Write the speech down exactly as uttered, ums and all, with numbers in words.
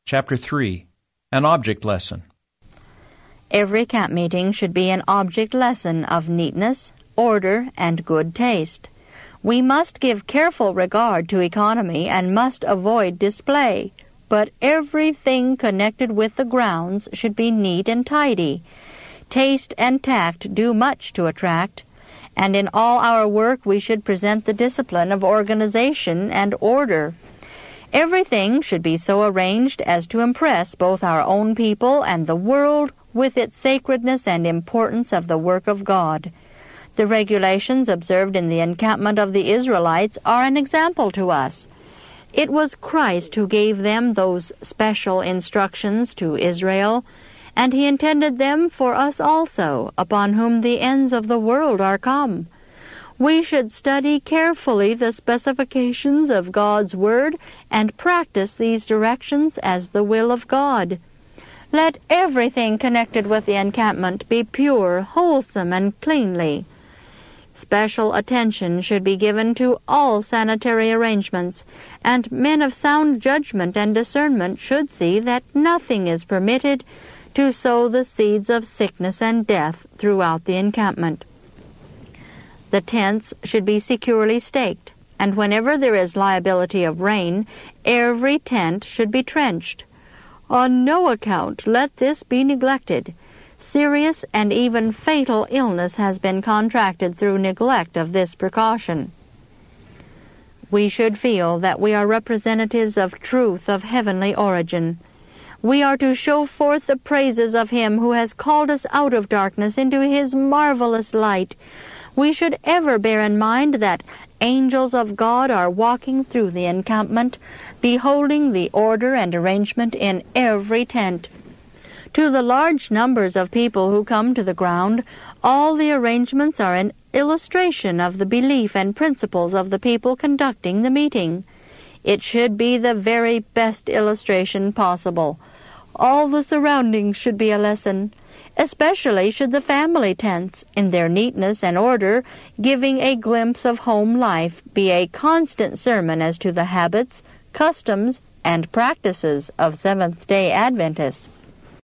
Chapter three. An Object Lesson. Every camp meeting should be an object lesson of neatness, order, and good taste. We must give careful regard to economy and must avoid display, but everything connected with the grounds should be neat and tidy. Taste and tact do much to attract, and in all our work we should present the discipline of organization and order. Everything should be so arranged as to impress both our own people and the world with its sacredness and importance of the work of God. The regulations observed in the encampment of the Israelites are an example to us. It was Christ who gave them those special instructions to Israel, and he intended them for us also, upon whom the ends of the world are come. We should study carefully the specifications of God's Word and practice these directions as the will of God. Let everything connected with the encampment be pure, wholesome, and cleanly. Special attention should be given to all sanitary arrangements, and men of sound judgment and discernment should see that nothing is permitted to sow the seeds of sickness and death throughout the encampment. The tents should be securely staked, and whenever there is liability of rain, every tent should be trenched. On no account let this be neglected. Serious and even fatal illness has been contracted through neglect of this precaution. We should feel that we are representatives of truth of heavenly origin. We are to show forth the praises of Him who has called us out of darkness into His marvelous light. We should ever bear in mind that angels of God are walking through the encampment, beholding the order and arrangement in every tent. To the large numbers of people who come to the ground, all the arrangements are an illustration of the belief and principles of the people conducting the meeting. It should be the very best illustration possible. All the surroundings should be a lesson. Especially should the family tents, in their neatness and order, giving a glimpse of home life, be a constant sermon as to the habits, customs, and practices of Seventh-day Adventists.